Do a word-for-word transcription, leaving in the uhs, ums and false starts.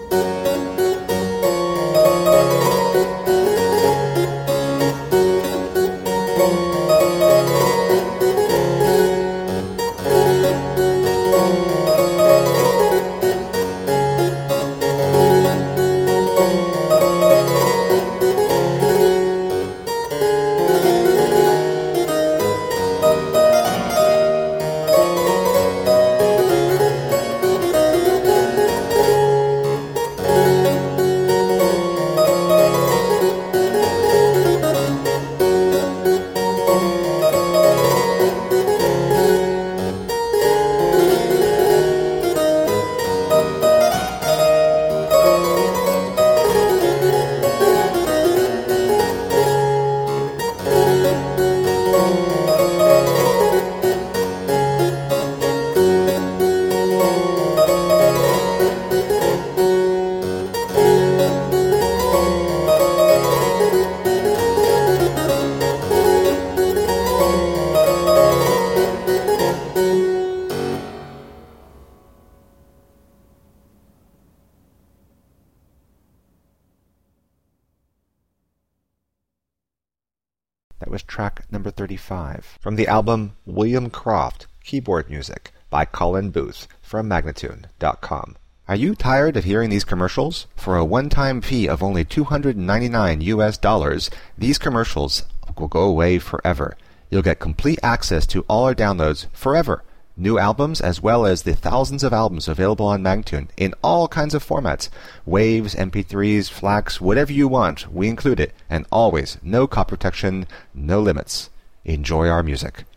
That was track number thirty-five from the album William Croft, Keyboard Music by Colin Booth from Magnatune dot com. Are you tired of hearing these commercials? For a one-time fee of only two hundred ninety-nine U S dollars, these commercials will go away forever. You'll get complete access to all our downloads forever. New albums as well as the thousands of albums available on Magnatune in all kinds of formats. Waves, M P threes, FLACs, whatever you want, we include it. And always, no copy protection, no limits. Enjoy our music.